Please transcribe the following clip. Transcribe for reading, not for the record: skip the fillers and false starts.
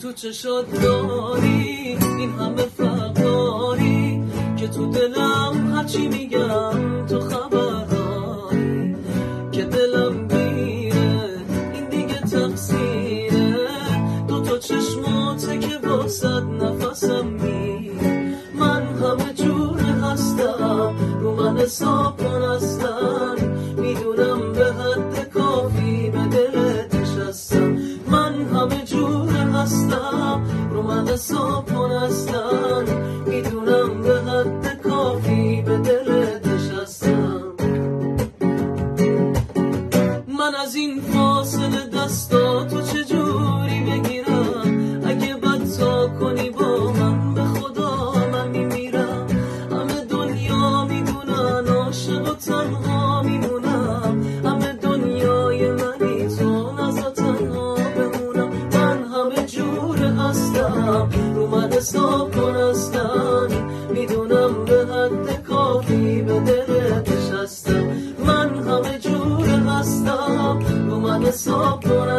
تو چشات داری این همه فقاری که تو دلم هرچی میگم تو خبرداری که دلم میره این دیگه تقصیره دوتا چشماته که واسد نفسم میره من همه جور هستم رو من حساب کن هستم میدونم به حد کافی به دلت نشستم من همه جور هستم رو من حساب کن هستم میدونم به حد کافی به دلت نشستم من از این فاصله دستاتو چجوری بگیرم اگه بدتا کنی با من به خدا من میمیرم همه دنیا میدونن عاشق و تنها میمونم همه دنیای منی تو نزا تنها بمونم من همه جور هستم رو من حساب کن هستم میدونم به حد کافی به دلت نشستم من همه جور هستم رو من حساب کن